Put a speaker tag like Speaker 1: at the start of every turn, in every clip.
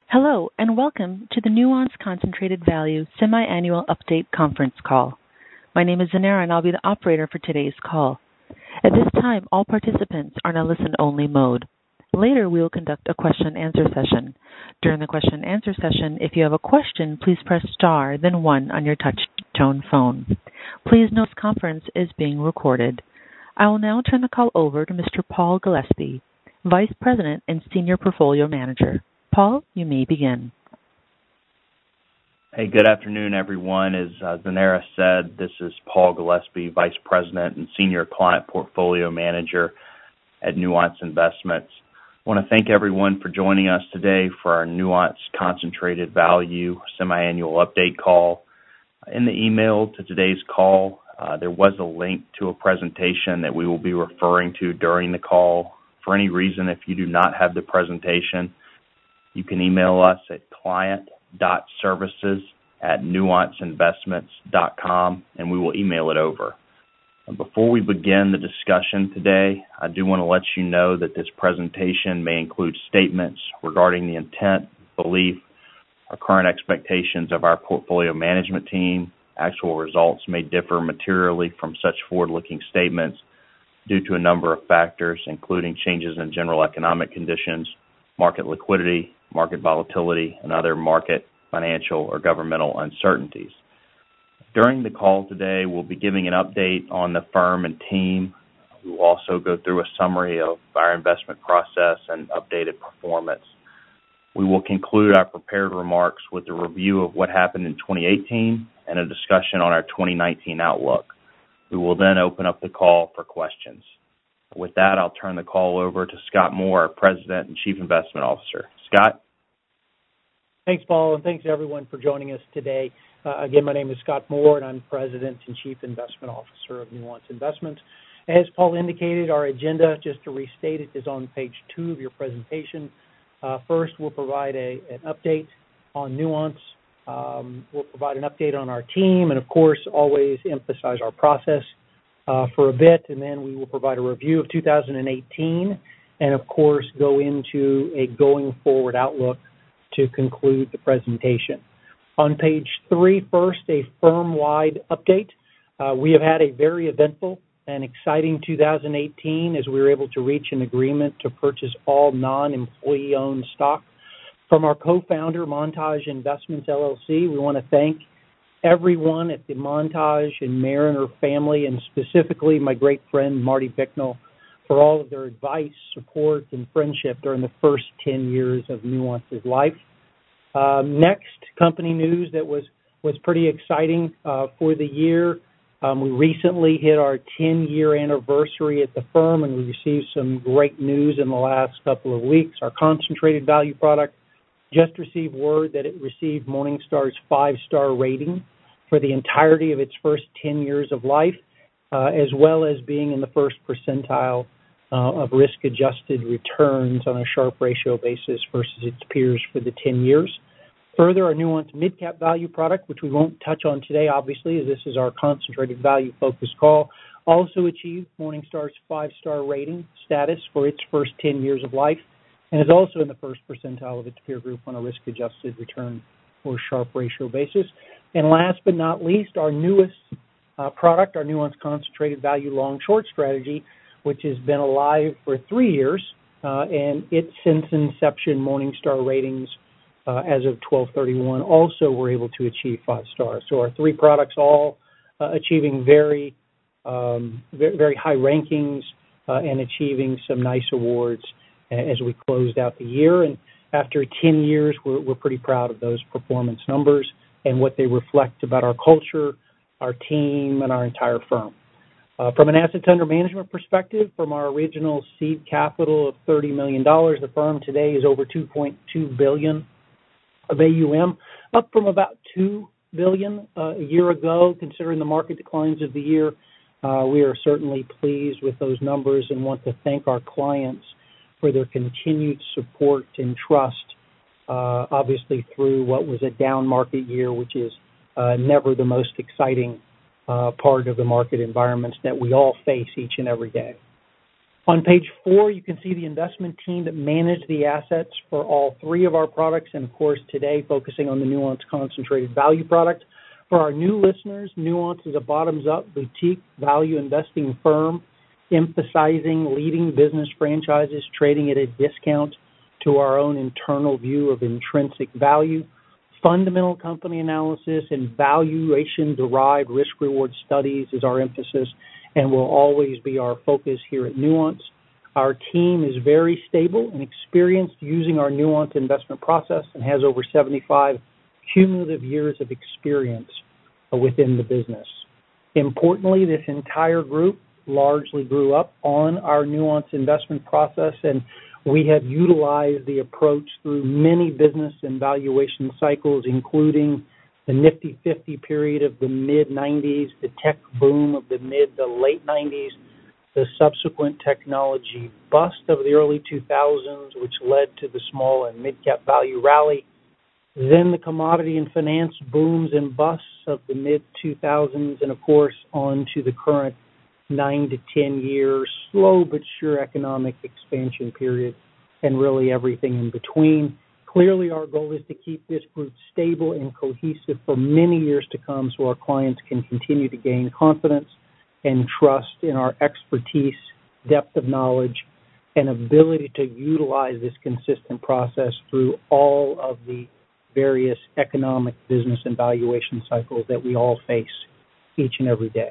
Speaker 1: Hello, and welcome to the Nuance Concentrated Value Semi-Annual Update Conference Call. My name is Zanera, and I'll be the operator for today's call. At this time, all participants are in a listen-only mode. Later, we will conduct a question-and-answer session. During the question-and-answer session, if you have a question, please press star, then 1 on your touch-tone phone. Please note this conference is being recorded. I will now turn the call over to Mr. Paul Gillespie, Vice President and Senior Portfolio Manager. Paul, you may begin.
Speaker 2: Hey, good afternoon, everyone. As Zanera said, this is Paul Gillespie, Vice President and Senior Client Portfolio Manager at Nuance Investments. I want to thank everyone for joining us today for our Nuance Concentrated Value Semi-Annual Update Call. In the email to today's call, there was a link to a presentation that we will be referring to during the call. For any reason, if you do not have the presentation, you can email us at client.services@nuanceinvestments.com, and we will email it over. Before we begin the discussion today, I do want to let you know that this presentation may include statements regarding the intent, belief, or current expectations of our portfolio management team. Actual results may differ materially from such forward-looking statements due to a number of factors, including changes in general economic conditions, market liquidity, market volatility, and other market, financial, or governmental uncertainties. During the call today, we'll be giving an update on the firm and team. We will also go through a summary of our investment process and updated performance. We will conclude our prepared remarks with a review of what happened in 2018 and a discussion on our 2019 outlook. We will then open up the call for questions. With that, I'll turn the call over to Scott Moore, our President and Chief Investment Officer. Scott?
Speaker 3: Thanks, Paul, and thanks, everyone, for joining us today. Again, my name is Scott Moore, and I'm President and Chief Investment Officer of Nuance Investments. As Paul indicated, our agenda, just to restate it, is on page 2 of your presentation. First, we'll provide an update on Nuance. We'll provide an update on our team, and, of course, always emphasize our process for a bit, and then we will provide a review of 2018 and, of course, go into a going-forward outlook to conclude the presentation. On page 3, first, a firm-wide update. We have had a very eventful and exciting 2018 as we were able to reach an agreement to purchase all non-employee-owned stock from our co-founder, Montage Investments, LLC. We want to thank everyone at the Montage and Mariner family, and specifically my great friend, Marty Bicknell, for all of their advice, support, and friendship during the first 10 years of Nuance's life. Next, company news that was pretty exciting for the year. We recently hit our 10-year anniversary at the firm, and we received some great news in the last couple of weeks. Our concentrated value product just received word that it received Morningstar's 5-star rating for the entirety of its first 10 years of life, as well as being in the first percentile of risk-adjusted returns on a Sharpe ratio basis versus its peers for the 10 years. Further, our Nuance mid-cap value product, which we won't touch on today, obviously, as this is our concentrated value-focused call, also achieved Morningstar's 5-star rating status for its first 10 years of life, and is also in the first percentile of its peer group on a risk-adjusted return or Sharpe ratio basis. And last but not least, our newest product, our Nuance Concentrated Value Long-Short strategy, which has been alive for 3 years, and its since inception Morningstar ratings as of 12/31 also were able to achieve 5 stars. So our 3 products all achieving very high rankings and achieving some nice awards as we closed out the year. And after 10 years, we're pretty proud of those performance numbers and what they reflect about our culture, our team, and our entire firm. From an assets under management perspective, from our original seed capital of $30 million, the firm today is over $2.2 billion of AUM, up from about $2 billion a year ago, considering the market declines of the year. We are certainly pleased with those numbers and want to thank our clients for their continued support and trust, obviously through what was a down market year, which is never the most exciting part of the market environments that we all face each and every day. On page 4, you can see the investment team that managed the assets for all 3 of our products, and of course today focusing on the Nuance Concentrated Value product. For our new listeners, Nuance is a bottoms-up boutique value investing firm emphasizing leading business franchises trading at a discount to our own internal view of intrinsic value. Fundamental company analysis and valuation-derived risk-reward studies is our emphasis and will always be our focus here at Nuance. Our team is very stable and experienced using our Nuance investment process and has over 75 cumulative years of experience within the business. Importantly, this entire group largely grew up on our Nuance investment process, and we have utilized the approach through many business and valuation cycles, including the Nifty 50 period of the mid-'90s, the tech boom of the mid to late '90s, the subsequent technology bust of the early 2000s, which led to the small and mid-cap value rally, then the commodity and finance booms and busts of the mid-2000s, and of course on to the current 9 to 10 years slow but sure economic expansion period, and really everything in between. Clearly, our goal is to keep this group stable and cohesive for many years to come so our clients can continue to gain confidence and trust in our expertise, depth of knowledge, and ability to utilize this consistent process through all of the various economic, business, and valuation cycles that we all face each and every day.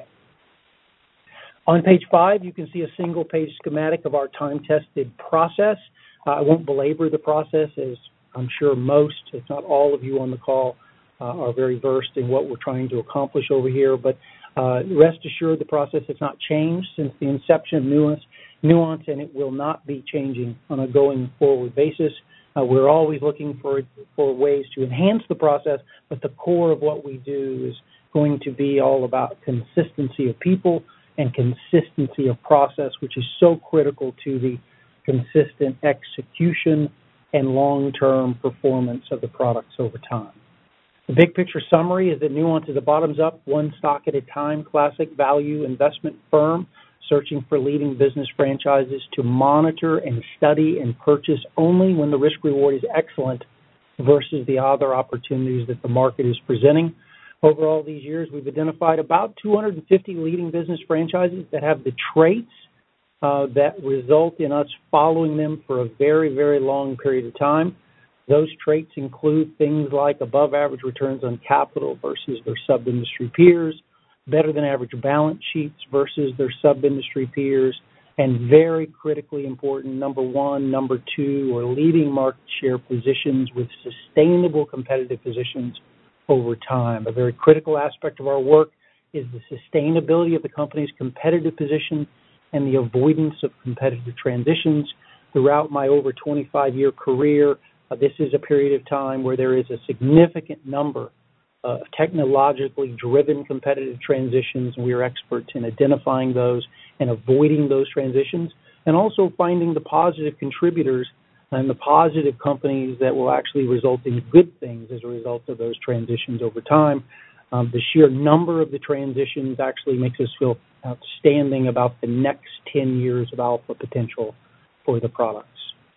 Speaker 3: On page 5, you can see a single-page schematic of our time-tested process. I won't belabor the process, as I'm sure most, if not all of you on the call, are very versed in what we're trying to accomplish over here. But rest assured, the process has not changed since the inception of Nuance, and it will not be changing on a going forward basis. We're always looking for ways to enhance the process, but the core of what we do is going to be all about consistency of people and consistency of process, which is so critical to the consistent execution and long-term performance of the products over time. The big picture summary is that Nuance is a bottoms-up, one stock at a time, classic value investment firm searching for leading business franchises to monitor and study and purchase only when the risk-reward is excellent versus the other opportunities that the market is presenting. Over all these years, we've identified about 250 leading business franchises that have the traits that result in us following them for a very, very long period of time. Those traits include things like above average returns on capital versus their sub-industry peers, better than average balance sheets versus their sub-industry peers, and very critically important, number 1, number 2, or leading market share positions with sustainable competitive positions over time. A very critical aspect of our work is the sustainability of the company's competitive position and the avoidance of competitive transitions. Throughout my over 25-year career, this is a period of time where there is a significant number of technologically driven competitive transitions, and we are experts in identifying those and avoiding those transitions, and also finding the positive contributors and the positive companies that will actually result in good things as a result of those transitions over time. The sheer number of the transitions actually makes us feel outstanding about the next 10 years of alpha potential for the products.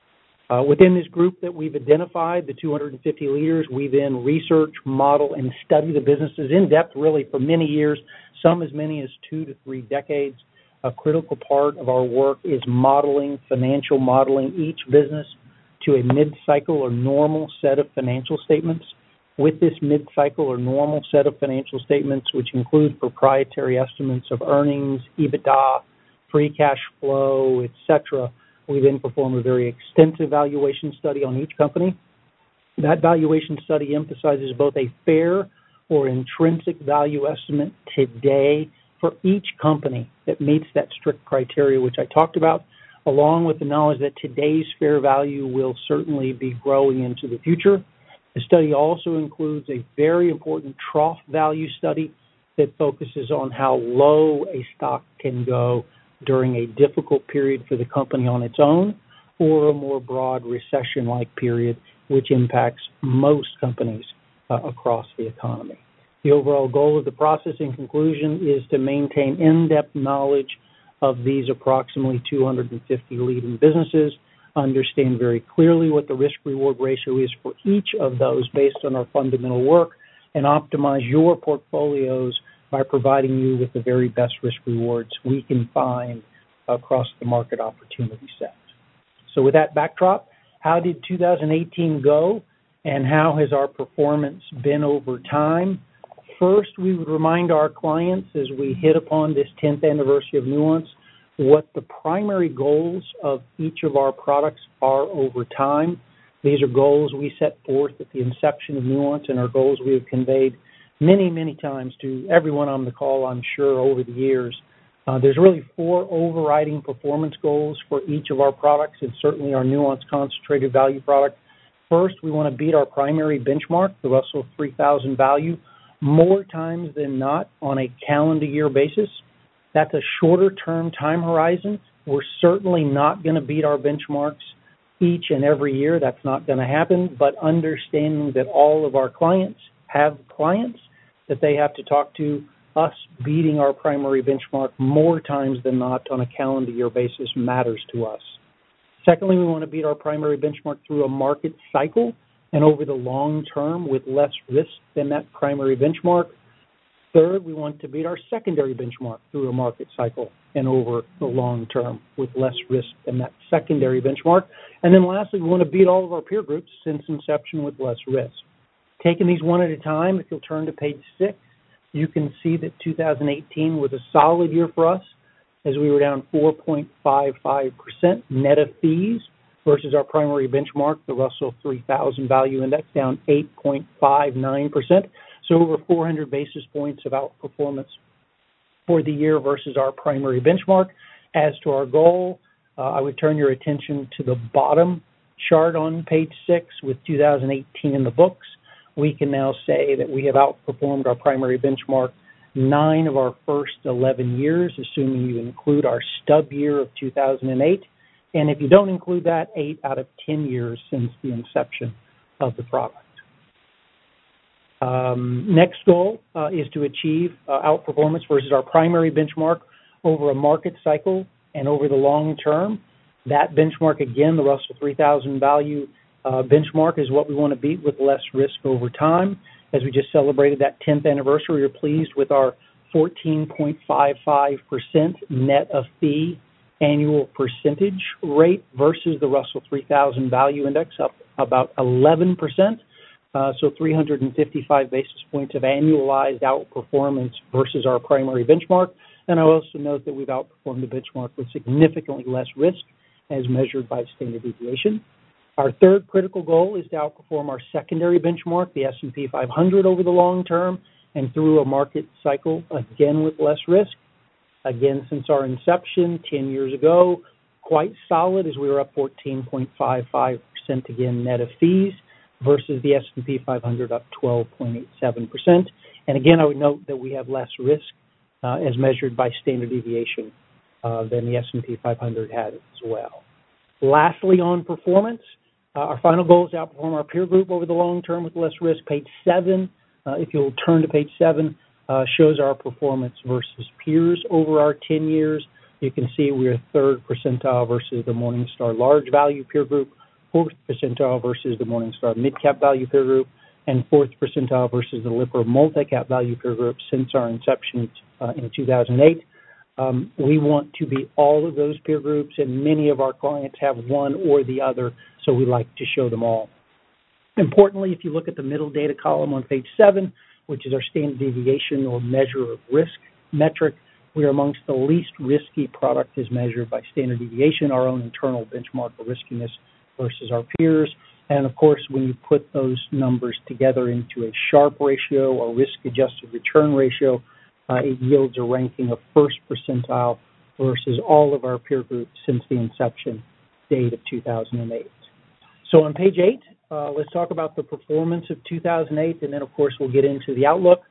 Speaker 3: Within this group that we've identified, the 250 leaders, we then research, model, and study the businesses in depth really for many years, some as many as 2 to 3 decades. A critical part of our work is financial modeling each business to a mid-cycle or normal set of financial statements. With this mid-cycle or normal set of financial statements, which include proprietary estimates of earnings, EBITDA, free cash flow, etc., we then perform a very extensive valuation study on each company. That valuation study emphasizes both a fair or intrinsic value estimate today for each company that meets that strict criteria, which I talked about, along with the knowledge that today's fair value will certainly be growing into the future. The study also includes a very important trough value study that focuses on how low a stock can go during a difficult period for the company on its own, or a more broad recession-like period, which impacts most companies across the economy. The overall goal of the process, in conclusion, is to maintain in-depth knowledge of these approximately 250 leading businesses, understand very clearly what the risk-reward ratio is for each of those based on our fundamental work, and optimize your portfolios by providing you with the very best risk rewards we can find across the market opportunity set. So with that backdrop, how did 2018 go, and how has our performance been over time? First, we would remind our clients as we hit upon this 10th anniversary of Nuance what the primary goals of each of our products are over time. These are goals we set forth at the inception of Nuance and are goals we have conveyed many, many times to everyone on the call, I'm sure, over the years. There's really 4 overriding performance goals for each of our products, and certainly our Nuance Concentrated Value product. First, we want to beat our primary benchmark, the Russell 3000 Value, more times than not on a calendar year basis. That's a shorter-term time horizon. We're certainly not going to beat our benchmarks each and every year. That's not going to happen, but understanding that all of our clients have clients that they have to talk to, us beating our primary benchmark more times than not on a calendar year basis matters to us. Secondly, we want to beat our primary benchmark through a market cycle and over the long term with less risk than that primary benchmark. Third, we want to beat our secondary benchmark through a market cycle and over the long term with less risk than that secondary benchmark. And then lastly, we want to beat all of our peer groups since inception with less risk. Taking these one at a time, if you'll turn to page 6, you can see that 2018 was a solid year for us as we were down 4.55% net of fees versus our primary benchmark, the Russell 3000 Value Index, down 8.59%. So over 400 basis points of outperformance for the year versus our primary benchmark. As to our goal, I would turn your attention to the bottom chart on page 6 with 2018 in the books. We can now say that we have outperformed our primary benchmark 9 of our first 11 years, assuming you include our stub year of 2008. And if you don't include that, 8 out of 10 years since the inception of the product. Next goal is to achieve outperformance versus our primary benchmark over a market cycle and over the long term. That benchmark, again, the Russell 3000 Value benchmark, is what we want to beat with less risk over time. As we just celebrated that 10th anniversary, we're pleased with our 14.55% net of fee annual percentage rate versus the Russell 3000 Value Index, up about 11%. So 355 basis points of annualized outperformance versus our primary benchmark. And I also note that we've outperformed the benchmark with significantly less risk as measured by standard deviation. Our third critical goal is to outperform our secondary benchmark, the S&P 500, over the long term and through a market cycle, again with less risk. Again, since our inception 10 years ago, quite solid as we were up 14.55% again net of fees versus the S&P 500 up 12.87%. And again, I would note that we have less risk as measured by standard deviation than the S&P 500 had as well. Lastly, on performance, our final goal is to outperform our peer group over the long term with less risk. Page 7, if you'll turn to page 7, shows our performance versus peers over our 10 years. You can see we're 3rd percentile versus the Morningstar Large Value Peer Group, 4th percentile versus the Morningstar Mid-Cap Value Peer Group, and 4th percentile versus the Lipper Multi-Cap Value Peer Group since our inception in 2008. We want to be all of those peer groups, and many of our clients have one or the other, so we like to show them all. Importantly, if you look at the middle data column on page 7, which is our standard deviation or measure of risk metric, we are amongst the least risky product as measured by standard deviation, our own internal benchmark of riskiness versus our peers. And of course, when you put those numbers together into a Sharpe ratio or risk-adjusted return ratio, it yields a ranking of 1st percentile versus all of our peer groups since the inception date of 2008. So on page 8, let's talk about the performance of 2008, and then, of course, we'll get into the outlook.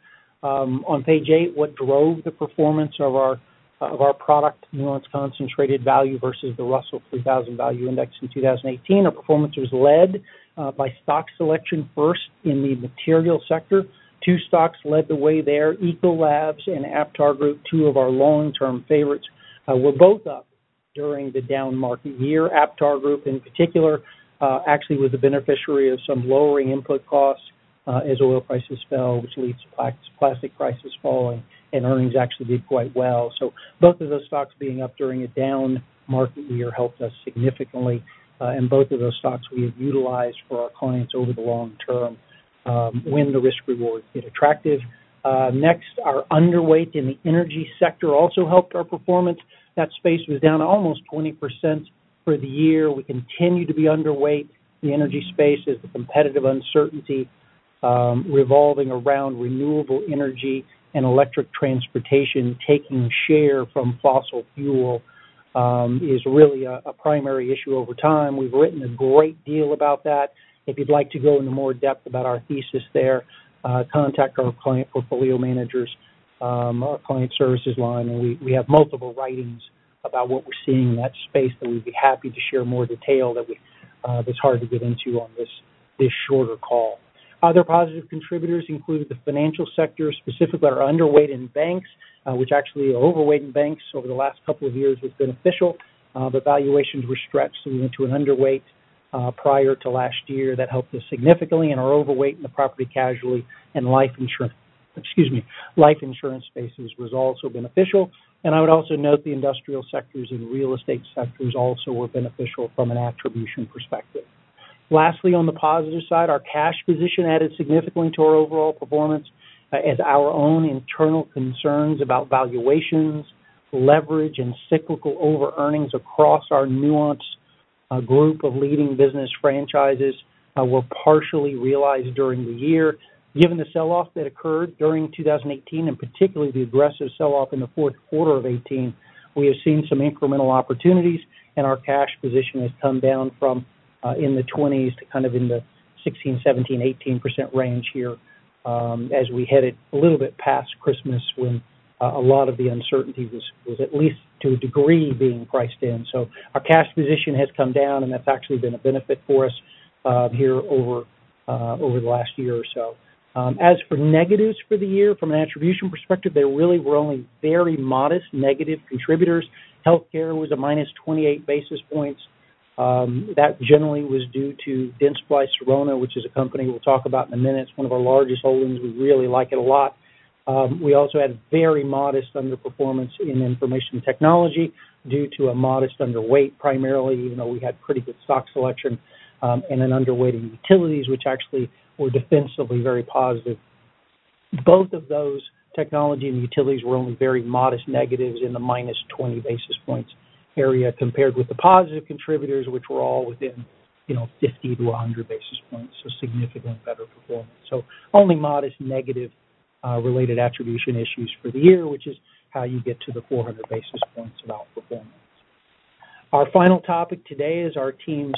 Speaker 3: On page 8, what drove the performance of our product, Nuance Concentrated Value versus the Russell 3000 Value Index in 2018. Our performance was led by stock selection first in the material sector. 2 stocks led the way there, Ecolabs and Aptar Group, 2 of our long-term favorites, were both up during the down market year. Aptar Group in particular actually was the beneficiary of some lowering input costs as oil prices fell, which leads to plastic prices falling, and earnings actually did quite well. So both of those stocks being up during a down market year helped us significantly, and both of those stocks we have utilized for our clients over the long term when the risk rewards get attractive. Next, our underweight in the energy sector also helped our performance. That space was down almost 20% for the year. We continue to be underweight the energy space as the competitive uncertainty revolving around renewable energy and electric transportation taking share from fossil fuel is really a primary issue over time. We've written a great deal about that. If you'd like to go into more depth about our thesis there, contact our client portfolio managers, our client services line, and we have multiple writings about what we're seeing in that space that we'd be happy to share more detail that's hard to get into on this shorter call. Other positive contributors included the financial sector, specifically our underweight in banks, which actually overweight in banks over the last couple of years was beneficial, but valuations were stretched, so we went to an underweight prior to last year. That helped us significantly, and our overweight in the property casualty and life insurance spaces was also beneficial. And I would also note the industrial sectors and real estate sectors also were beneficial from an attribution perspective. Lastly, on the positive side, our cash position added significantly to our overall performance as our own internal concerns about valuations, leverage, and cyclical over-earnings across our Nuance group of leading business franchises were partially realized during the year. Given the sell-off that occurred during 2018, and particularly the aggressive sell-off in the fourth quarter of 2018, we have seen some incremental opportunities, and our cash position has come down from in the 20s to kind of in the 16, 17, 18% range here as we headed a little bit past Christmas when a lot of the uncertainty was at least to a degree being priced in. So our cash position has come down, and that's actually been a benefit for us here over the last year or so. As for negatives for the year, from an attribution perspective, there really were only very modest negative contributors. Healthcare was a minus 28 basis points. That generally was due to Dentsply Sirona, which is a company we'll talk about in a minute. It's one of our largest holdings. We really like it a lot. We also had very modest underperformance in information technology due to a modest underweight primarily, even though we had pretty good stock selection, and an underweight in utilities, which actually were defensively very positive. Both of those, technology and utilities, were only very modest negatives in the minus 20 basis points area compared with the positive contributors, which were all within 50 to 100 basis points, so significantly better performance. So only modest negative related attribution issues for the year, which is how you get to the 400 basis points of outperformance. Our final topic today is our team's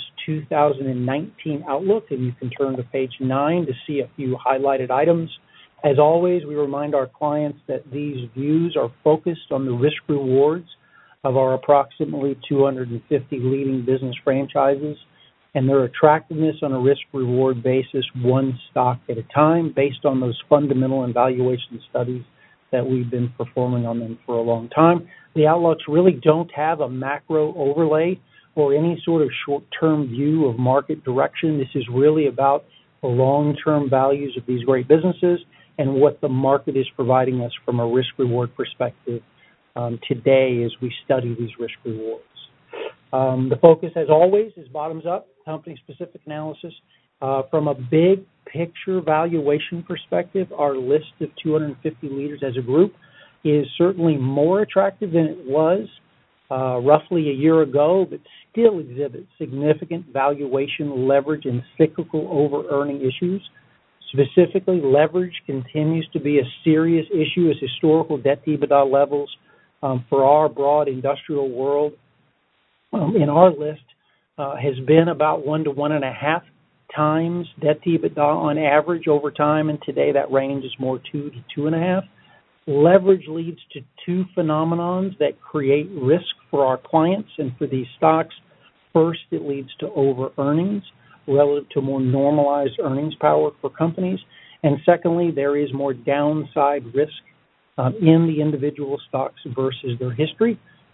Speaker 3: 2019 outlook, and you can turn to page 9 to see a few highlighted items. As always, we remind our clients that these views are focused on the risk rewards of our approximately 250 leading business franchises and their attractiveness on a risk-reward basis, one stock at a time, based on those fundamental and valuation studies that we've been performing on them for a long time. The outlooks really don't have a macro overlay or any sort of short-term view of market direction. This is really about the long-term values of these great businesses and what the market is providing us from a risk-reward perspective today as we study these risk rewards. The focus, as always, is bottoms-up, company-specific analysis. From a big picture valuation perspective, our list of 250 leaders as a group is certainly more attractive than it was roughly a year ago, but still exhibits significant valuation leverage and cyclical over-earning issues. Specifically, leverage continues to be a serious issue as historical debt-to-EBITDA levels for our broad industrial world in our list has been about 1 to 1.5 times debt-to-EBITDA on average over time, and today that range is more 2 to 2.5. Leverage leads to two phenomenons that create risk for our clients and for these stocks. First, it leads to over-earnings relative to more normalized earnings power for companies. And secondly, there is more downside risk in the individual stocks versus their history.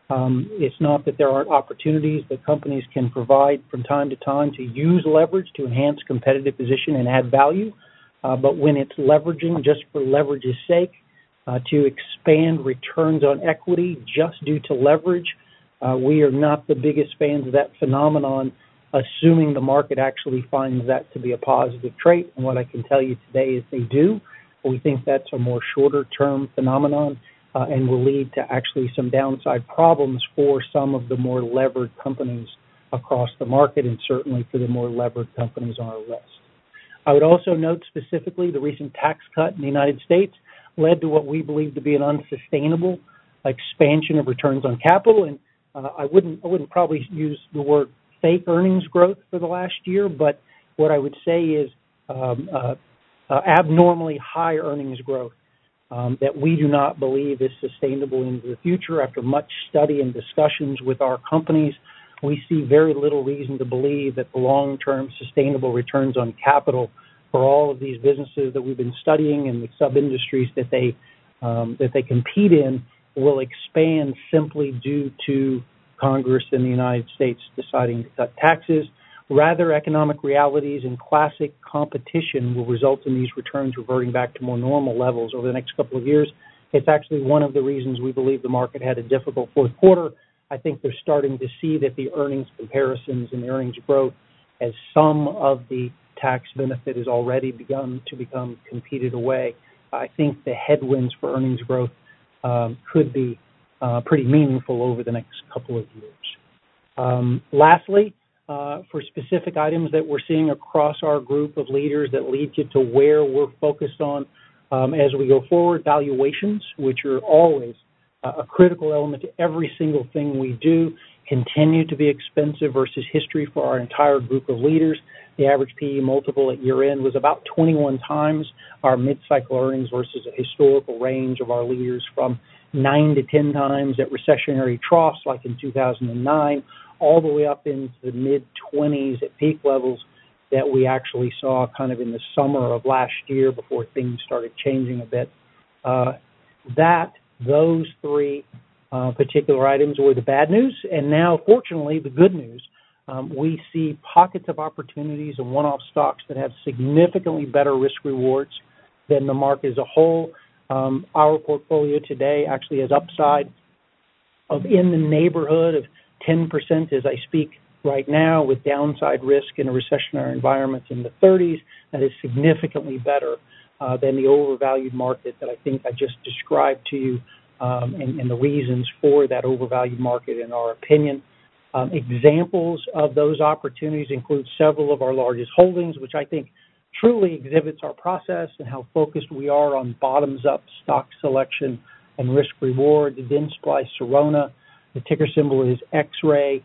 Speaker 3: It's not that there aren't opportunities that companies can provide from time to time to use leverage to enhance competitive position and add value. But when it's leveraging just for leverage's sake, to expand returns on equity just due to leverage, we are not the biggest fans of that phenomenon, assuming the market actually finds that to be a positive trait. And what I can tell you today is they do. We think that's a more shorter-term phenomenon and will lead to actually some downside problems for some of the more levered companies across the market, and certainly for the more levered companies on our list. I would also note specifically the recent tax cut in the United States led to what we believe to be an unsustainable expansion of returns on capital. And I wouldn't probably use the word fake earnings growth for the last year, but what I would say is abnormally high earnings growth that we do not believe is sustainable into the future. After much study and discussions with our companies, we see very little reason to believe that the long-term sustainable returns on capital for all of these businesses that we've been studying and the sub-industries that they compete in will expand simply due to Congress in the United States deciding to cut taxes. Rather, economic realities and classic competition will result in these returns reverting back to more normal levels over the next couple of years. It's actually one of the reasons we believe the market had a difficult fourth quarter. I think they're starting to see that the earnings comparisons and the earnings growth, as some of the tax benefit has already begun to become competed away. I think the headwinds for earnings growth could be pretty meaningful over the next couple of years. Lastly, for specific items that we're seeing across our group of leaders that lead you to where we're focused on as we go forward, valuations, which are always a critical element to every single thing we do, continue to be expensive versus history for our entire group of leaders. The average PE multiple at year-end was about 21 times our mid-cycle earnings versus a historical range of our leaders from 9 to 10 times at recessionary troughs like in 2009, all the way up into the mid-20s at peak levels that we actually saw kind of in the summer of last year before things started changing a bit. Those three particular items were the bad news, and now, fortunately, the good news. We see pockets of opportunities and one-off stocks that have significantly better risk rewards than the market as a whole. Our portfolio today actually has upside of in the neighborhood of 10% as I speak right now, with downside risk in a recessionary environment in the 30s. That is significantly better than the overvalued market that I think I just described to you, and the reasons for that overvalued market in our opinion. Examples of those opportunities include several of our largest holdings, which I think truly exhibits our process and how focused we are on bottoms-up stock selection and risk reward. The Dentsply Sirona, the ticker symbol is X-Ray.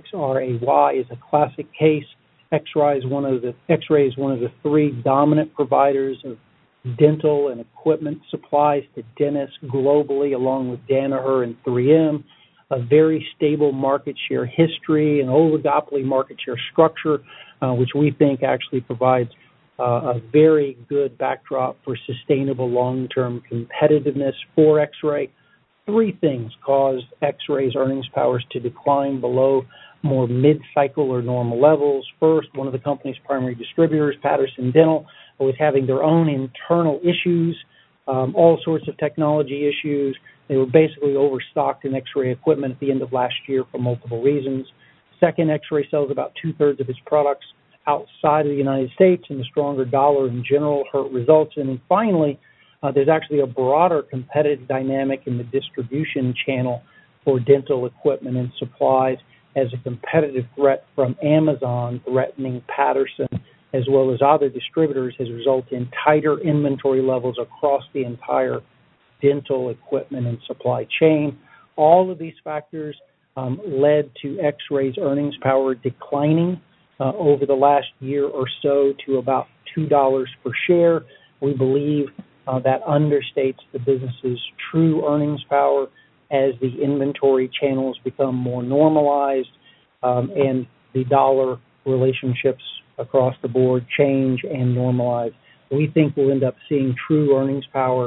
Speaker 3: XRAY is a classic case. X-Ray is one of the three dominant providers of dental and equipment supplies to dentists globally, along with Danaher and 3M. A very stable market share history, an oligopoly market share structure, which we think actually provides a very good backdrop for sustainable long-term competitiveness for X-Ray. Three things caused X-Ray's earnings powers to decline below more mid-cycle or normal levels. First, one of the company's primary distributors, Patterson Dental, was having their own internal issues, all sorts of technology issues. They were basically overstocked in X-ray equipment at the end of last year for multiple reasons. Second, X-Ray sells about two-thirds of its products outside of the United States, and the stronger dollar in general hurt results. And then finally, there's actually a broader competitive dynamic in the distribution channel for dental equipment and supplies as a competitive threat from Amazon threatening Patterson as well as other distributors has resulted in tighter inventory levels across the entire dental equipment and supply chain. All of these factors led to X-Ray's earnings power declining over the last year or so to about $2 per share. We believe that understates the business's true earnings power as the inventory channels become more normalized and the dollar relationships across the board change and normalize. We think we'll end up seeing true earnings power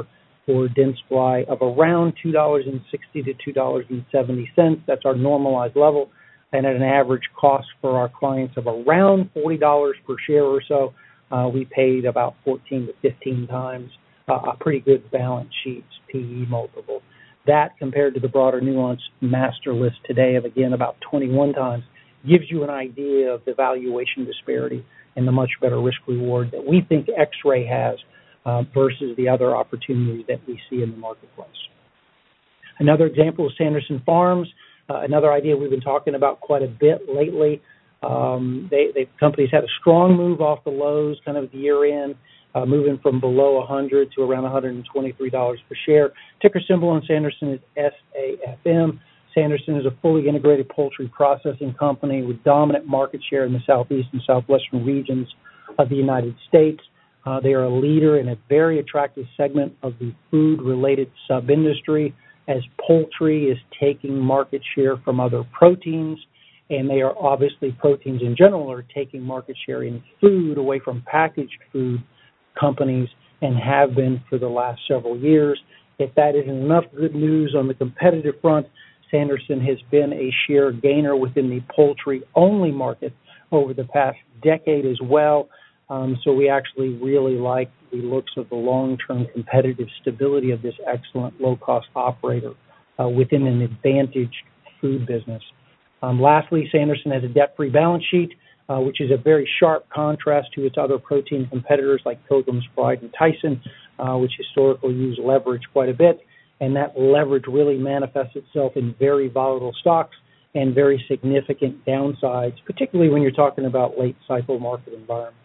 Speaker 3: for Dentsply of around $2.60 to $2.70. That's our normalized level, and at an average cost for our clients of around $40 per share or so, we paid about 14 to 15 times a pretty good balance sheet PE multiple. That, compared to the broader Nuance master list today of, again, about 21 times, gives you an idea of the valuation disparity and the much better risk-reward that we think X-Ray has versus the other opportunities that we see in the marketplace. Another example is Sanderson Farms, another idea we've been talking about quite a bit lately. The company's had a strong move off the lows kind of at the year-end, moving from below 100 to around $123 per share. Ticker symbol on Sanderson is SAFM. Sanderson is a fully integrated poultry processing company with dominant market share in the southeast and southwestern regions of the United States. They are a leader in a very attractive segment of the food-related sub-industry, as poultry is taking market share from other proteins, and they are obviously, proteins in general are taking market share in food away from packaged food companies and have been for the last several years. If that isn't enough good news on the competitive front, Sanderson has been a share gainer within the poultry-only market over the past decade as well. So we actually really like the looks of the long-term competitive stability of this excellent low-cost operator within an advantaged food business. Lastly, Sanderson has a debt-free balance sheet, which is a very sharp contrast to its other protein competitors like Pilgrim's Pride and Tyson, which historically use leverage quite a bit. And that leverage really manifests itself in very volatile stocks and very significant downsides, particularly when you're talking about late cycle market environments.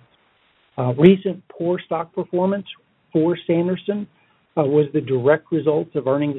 Speaker 3: Recent poor stock performance for Sanderson was the direct result of earnings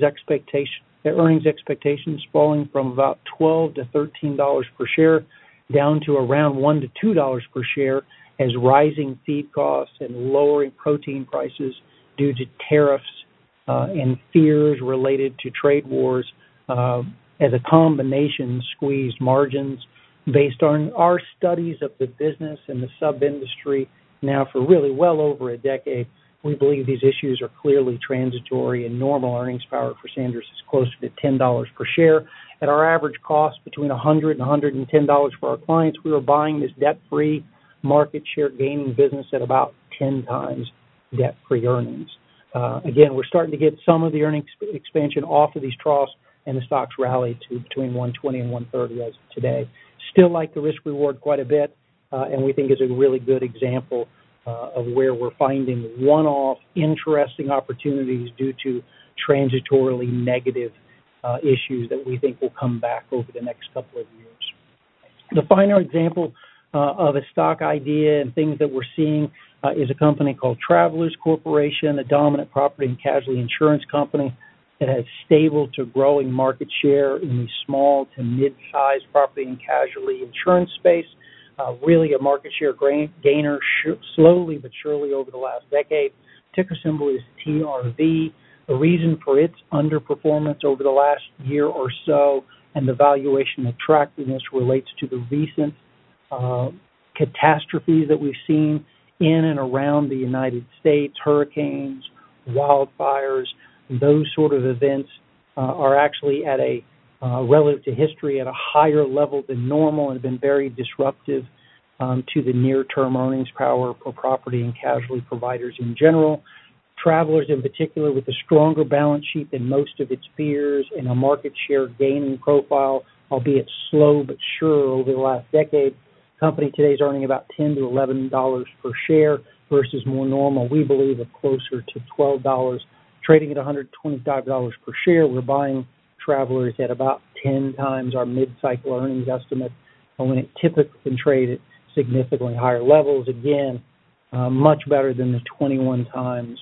Speaker 3: expectations falling from about $12 to $13 per share down to around $1 to $2 per share, as rising feed costs and lowering protein prices due to tariffs and fears related to trade wars as a combination squeezed margins. Based on our studies of the business and the sub-industry now for really well over a decade, we believe these issues are clearly transitory, and normal earnings power for Sanders is closer to $10 per share. At our average cost between $100 and $110 for our clients, we were buying this debt-free, market share gaining business at about 10 times debt-free earnings. Again, we're starting to get some of the earnings expansion off of these troughs, and the stocks rallied to between 120 and 130 as of today. Still like the risk-reward quite a bit, and we think is a really good example of where we're finding one-off interesting opportunities due to transitorily negative issues that we think will come back over the next couple of years. The final example of a stock idea and things that we're seeing is a company called Travelers Corporation, a dominant property and casualty insurance company that has stable to growing market share in the small to mid-sized property and casualty insurance space. Really a market share gainer slowly but surely over the last decade. Ticker symbol is TRV. The reason for its underperformance over the last year or so and the valuation attractiveness relates to the recent catastrophes that we've seen in and around the United States, hurricanes, wildfires. Those sort of events are actually at a relative to history at a higher level than normal and have been very disruptive to the near-term earnings power for property and casualty providers in general. Travelers in particular, with a stronger balance sheet than most of its peers and a market share gaining profile, albeit slow but sure over the last decade. Company today is earning about $10 to $11 per share versus more normal, we believe, of closer to $12. Trading at $125 per share, we're buying Travelers at about 10 times our mid-cycle earnings estimate, and when it typically can trade at significantly higher levels, again, much better than the 21 times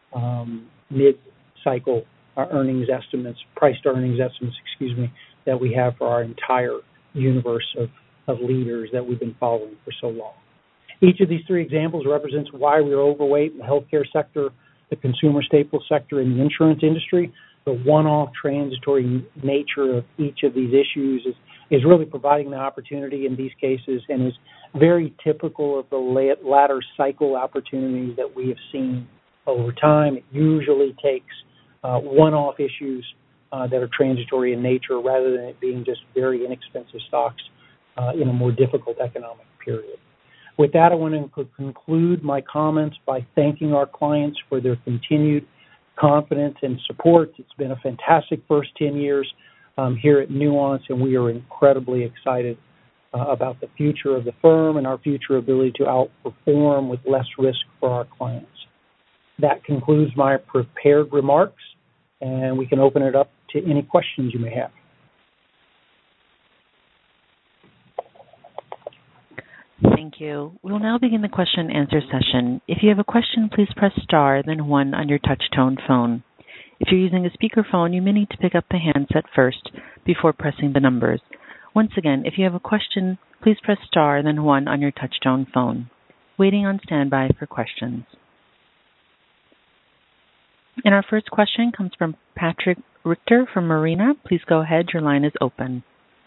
Speaker 3: mid-cycle earnings estimates, priced earnings estimates, that we have for our entire universe of leaders that we've been following for so long. Each of these three examples represents why we're overweight in the healthcare sector, the consumer staples sector, and the insurance industry. The one-off transitory nature of each of these issues is really providing the opportunity in these cases and is very typical of the latter cycle opportunities that we have seen over time. It usually takes one-off issues that are transitory in nature rather than it being just very inexpensive stocks in a more difficult economic period. With that, I want to conclude my comments by thanking our clients for their continued confidence and support. It's been a fantastic first 10 years here at Nuance, and we are incredibly excited about the future of the firm and our future ability to outperform with less risk for our clients. That concludes my prepared remarks, and we can open it up to any questions you may have.
Speaker 1: Thank you. We will now begin the question and answer session. If you have a question, please press star, then 1 on your touch-tone phone. If you're using a speakerphone, you may need to pick up the handset first before pressing the numbers. Once again, if you have a question, please press star, then 1 on your touch-tone phone. Waiting on standby for questions. And our first question comes from Patrick Richter from Marina. Please go ahead. Your line is open.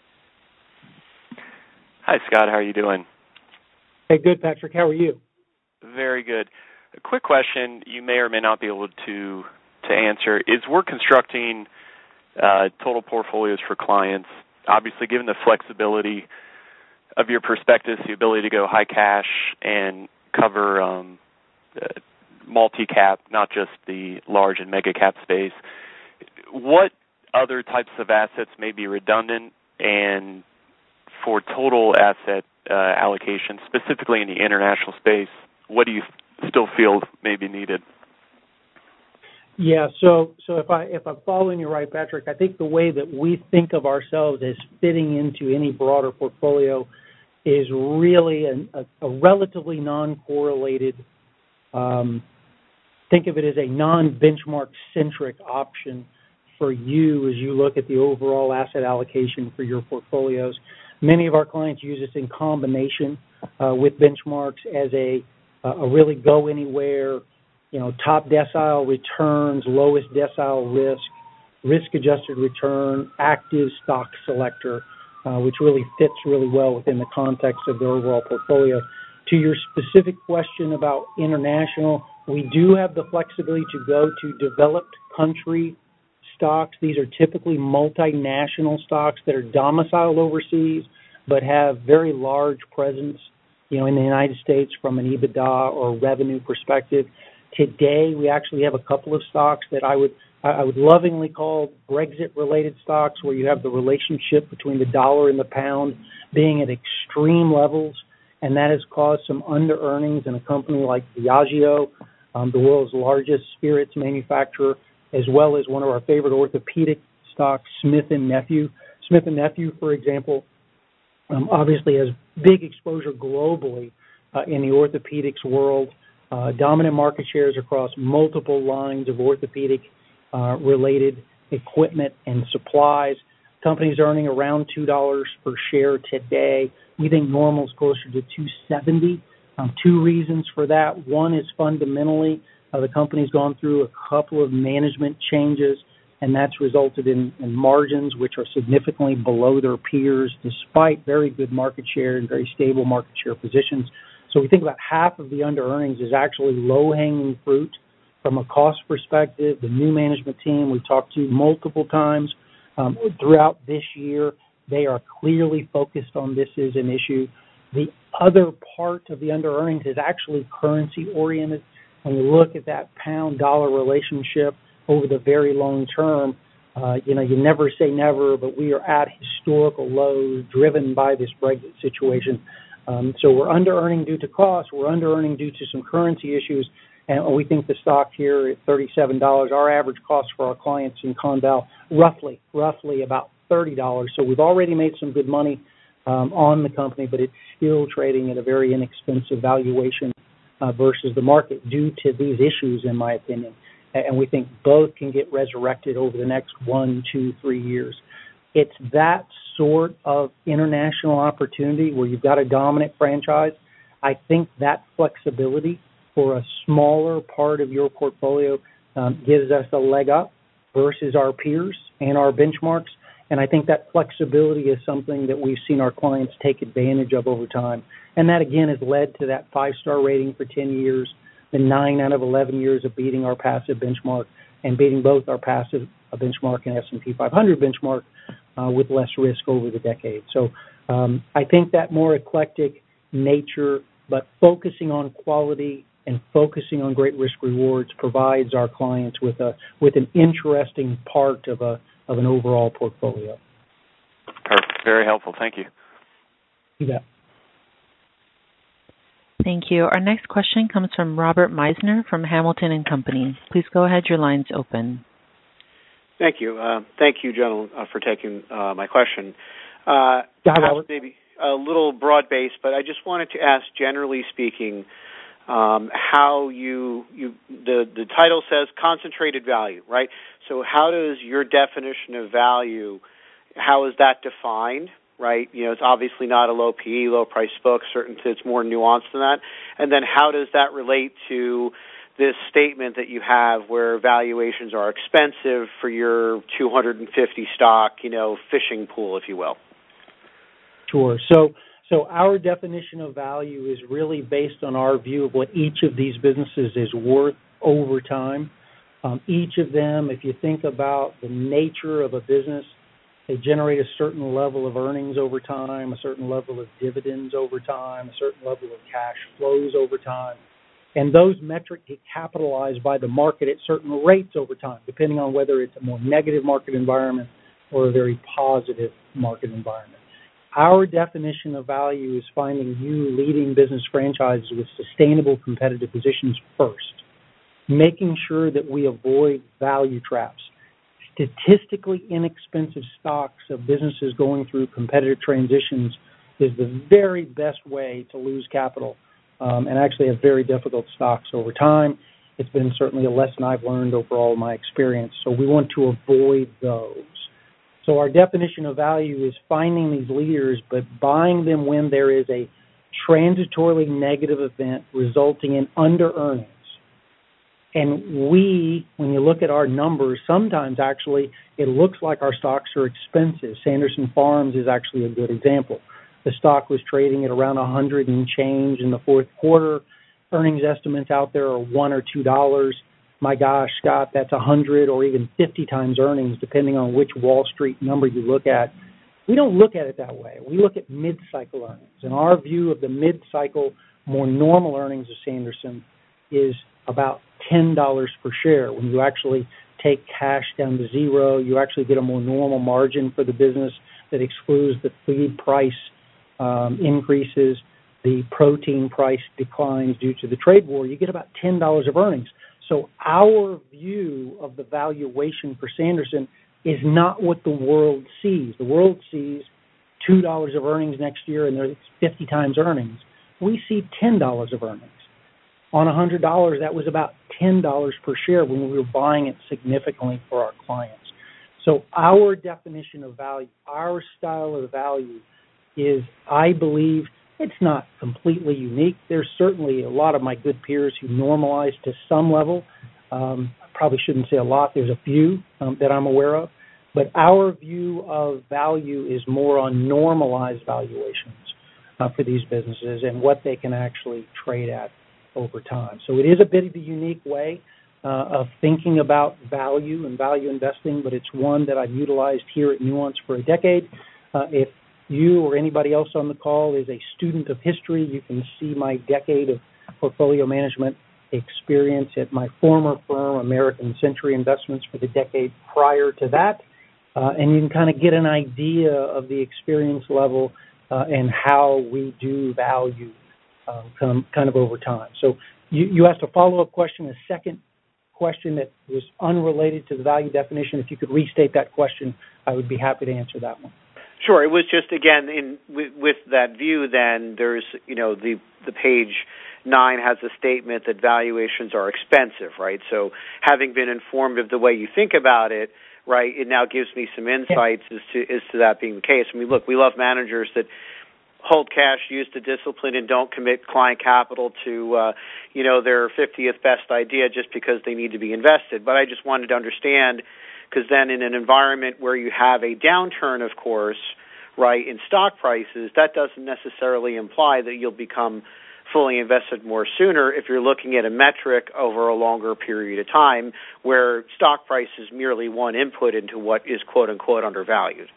Speaker 4: Hi, Scott. How are you doing?
Speaker 3: Hey, good, Patrick. How are you?
Speaker 4: Very good. A quick question you may or may not be able to answer is we're constructing total portfolios for clients. Obviously, given the flexibility of your prospectus, the ability to go high cash and cover multi-cap, not just the large and mega cap space, what other types of assets may be redundant, and for total asset allocation, specifically in the international space, what do you still feel may be needed?
Speaker 3: Yeah, so if I'm following you right, Patrick, I think the way that we think of ourselves as fitting into any broader portfolio is really a relatively non-correlated, think of it as a non-benchmark-centric option for you as you look at the overall asset allocation for your portfolios. Many of our clients use this in combination with benchmarks as a really go-anywhere, top decile returns, lowest decile risk, risk-adjusted return, active stock selector, which really fits really well within the context of the overall portfolio. To your specific question about international, we do have the flexibility to go to developed country stocks. These are typically multinational stocks that are domiciled overseas but have very large presence, in the United States from an EBITDA or revenue perspective. Today, we actually have a couple of stocks that I would lovingly call Brexit-related stocks, where you have the relationship between the dollar and the pound being at extreme levels, and that has caused some under-earnings in a company like Diageo, the world's largest spirits manufacturer, as well as one of our favorite orthopedic stocks, Smith & Nephew. Smith & Nephew, for example, obviously has big exposure globally in the orthopedics world, dominant market shares across multiple lines of orthopedic related equipment and supplies. Company's earning around $2 per share today. We think normal is closer to $2.70. Two reasons for that. One is fundamentally the company's gone through a couple of management changes, and that's resulted in margins which are significantly below their peers, despite very good market share and very stable market share positions. So we think about half of the under-earnings is actually low-hanging fruit from a cost perspective. The new management team we've talked to multiple times throughout this year, they are clearly focused on this as an issue. The other part of the under-earnings is actually currency-oriented. When you look at that pound-dollar relationship over the very long term, you never say never, but we are at historical lows driven by this Brexit situation. So we're under-earning due to cost. We're under-earning due to some currency issues. And we think the stock here at $37, our average cost for our clients in Conval, roughly about $30. So we've already made some good money on the company, but it's still trading at a very inexpensive valuation versus the market due to these issues, in my opinion. And we think both can get resurrected over the next 1, 2, 3 years. It's that sort of international opportunity where you've got a dominant franchise. I think that flexibility for a smaller part of your portfolio gives us a leg up versus our peers and our benchmarks. And I think that flexibility is something that we've seen our clients take advantage of over time. And that, again, has led to that 5-star rating for 10 years, than 9 out of 11 years of beating our passive benchmark and beating both our passive benchmark and S&P 500 benchmark with less risk over the decade. So I think that more eclectic nature, but focusing on quality and focusing on great risk rewards provides our clients with an interesting part of an overall portfolio.
Speaker 4: Perfect. Very helpful. Thank you.
Speaker 3: You bet.
Speaker 1: Thank you. Our next question comes from Robert Meisner from Hamilton and Company. Please go ahead. Your line's open.
Speaker 5: Thank you. Thank you, gentlemen, for taking my question. Maybe a little broad-based, but I just wanted to ask, generally speaking, how the title says concentrated value, right? So how does your definition of value, how is that defined, right? It's obviously not a low PE, low price book. Certainly it's more nuanced than that. And then how does that relate to this statement that you have where valuations are expensive for your 250 stock, fishing pool, if you will?
Speaker 3: Sure. So our definition of value is really based on our view of what each of these businesses is worth over time. Each of them, if you think about the nature of a business, they generate a certain level of earnings over time, a certain level of dividends over time, a certain level of cash flows over time. And those metrics get capitalized by the market at certain rates over time, depending on whether it's a more negative market environment or a very positive market environment. Our definition of value is finding new leading business franchises with sustainable competitive positions first, making sure that we avoid value traps. Statistically inexpensive stocks of businesses going through competitive transitions is the very best way to lose capital and actually have very difficult stocks over time. It's been certainly a lesson I've learned over all my experience, so we want to avoid those. So our definition of value is finding these leaders, but buying them when there is a transitorily negative event resulting in under-earnings. And when you look at our numbers, sometimes actually it looks like our stocks are expensive. Sanderson Farms is actually a good example. The stock was trading at around 100 and change in the fourth quarter. Earnings estimates out there are $1 or $2. My gosh, Scott, that's 100 or even 50 times earnings, depending on which Wall Street number you look at. We don't look at it that way. We look at mid-cycle earnings. And our view of the mid-cycle, more normal earnings of Sanderson is about $10 per share. When you actually take cash down to zero, you actually get a more normal margin for the business that excludes the feed price increases, the protein price declines due to the trade war. You get about $10 of earnings. So our view of the valuation for Sanderson is not what the world sees. The world sees $2 of earnings next year and there's 50 times earnings. We see $10 of earnings. On $100, that was about $10 per share when we were buying it significantly for our clients. So our definition of value, our style of value is, I believe, it's not completely unique. There's certainly a lot of my good peers who normalize to some level. I probably shouldn't say a lot. There's a few that I'm aware of. But our view of value is more on normalized valuations for these businesses and what they can actually trade at over time. So it is a bit of a unique way of thinking about value and value investing, but it's one that I've utilized here at Nuance for a decade. If you or anybody else on the call is a student of history, you can see my decade of portfolio management experience at my former firm, American Century Investments, for the decade prior to that. And you can kind of get an idea of the experience level and how we do value kind of over time. So you asked a follow-up question, a second question that was unrelated to the value definition. If you could restate that question, I would be happy to answer that one.
Speaker 5: Sure. It was just, again, with that view, then there's, the page 9 has a statement that valuations are expensive, right? So having been informed of the way you think about it, right, it now gives me some insights as to that being the case. I mean, look, we love managers that hold cash, use the discipline, and don't commit client capital to, their 50th best idea just because they need to be invested. But I just wanted to understand, because then in an environment where you have a downturn, of course, right, in stock prices, that doesn't necessarily imply that you'll become fully invested more sooner if you're looking at a metric over a longer period of time where stock price is merely one input into what is quote-unquote undervalued?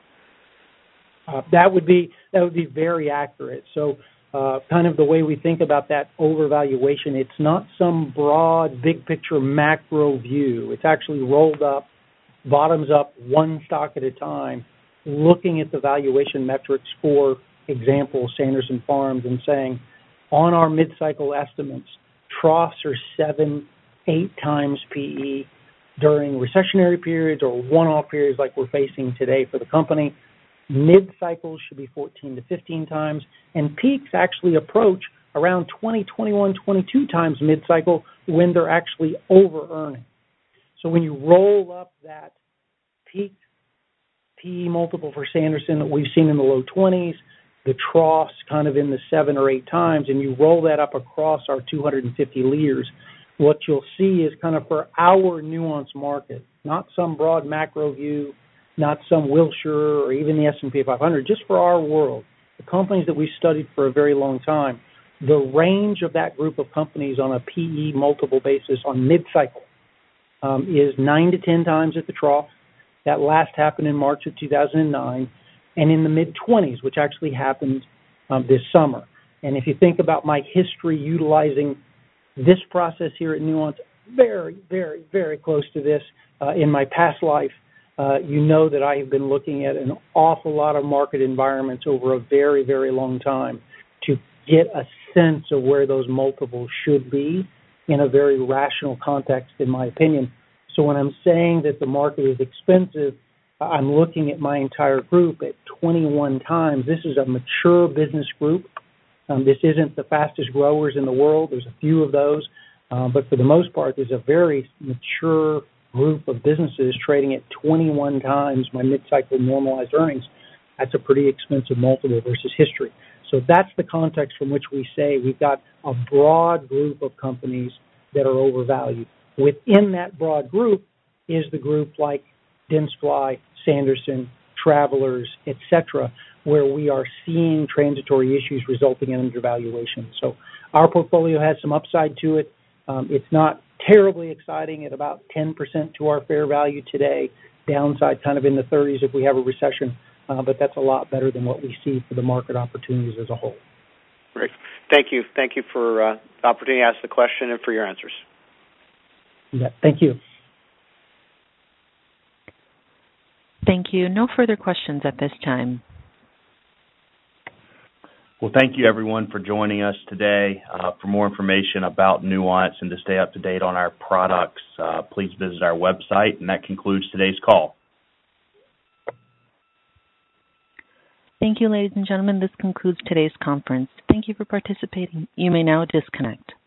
Speaker 3: That would be very accurate. So kind of the way we think about that overvaluation, it's not some broad, big picture macro view. It's actually rolled up, bottoms up, one stock at a time, looking at the valuation metrics, for example, Sanderson Farms, and saying, on our mid-cycle estimates, troughs are 7-8 times PE during recessionary periods or one-off periods like we're facing today for the company. Mid-cycles should be 14 to 15 times, and peaks actually approach around 20, 21, 22 times mid-cycle when they're actually over-earning. So when you roll up that peak PE multiple for Sanderson that we've seen in the low 20s, the troughs kind of in the 7 or 8 times, and you roll that up across our 250 leaders, what you'll see is kind of for our nuanced market, not some broad macro view, not some Wilshire or even the S&P 500, just for our world, the companies that we've studied for a very long time, the range of that group of companies on a PE multiple basis on mid-cycle is 9 to 10 times at the trough. That last happened in March of 2009, and in the mid-20s, which actually happened this summer. And if you think about my history utilizing this process here at Nuance, very, very, very close to this in my past life, you know that I have been looking at an awful lot of market environments over a very, very long time to get a sense of where those multiples should be in a very rational context, in my opinion. So when I'm saying that the market is expensive, I'm looking at my entire group at 21 times. This is a mature business group. This isn't the fastest growers in the world. There's a few of those. But for the most part, there's a very mature group of businesses trading at 21 times my mid-cycle normalized earnings. That's a pretty expensive multiple versus history. So that's the context from which we say we've got a broad group of companies that are overvalued. Within that broad group is the group like Dentsply, Sanderson, Travelers, etc., where we are seeing transitory issues resulting in undervaluation. So our portfolio has some upside to it. It's not terribly exciting at about 10% to our fair value today, downside kind of in the 30s if we have a recession, but that's a lot better than what we see for the market opportunities as a whole.
Speaker 5: Great. Thank you. Thank you for the opportunity to ask the question and for your answers.
Speaker 3: Yeah, thank you.
Speaker 1: Thank you. No further questions at this time.
Speaker 2: Well, thank you, everyone, for joining us today. For more information about Nuance and to stay up to date on our products, please visit our website. And that concludes today's call.
Speaker 1: Thank you, ladies and gentlemen. This concludes today's conference. Thank you for participating. You may now disconnect.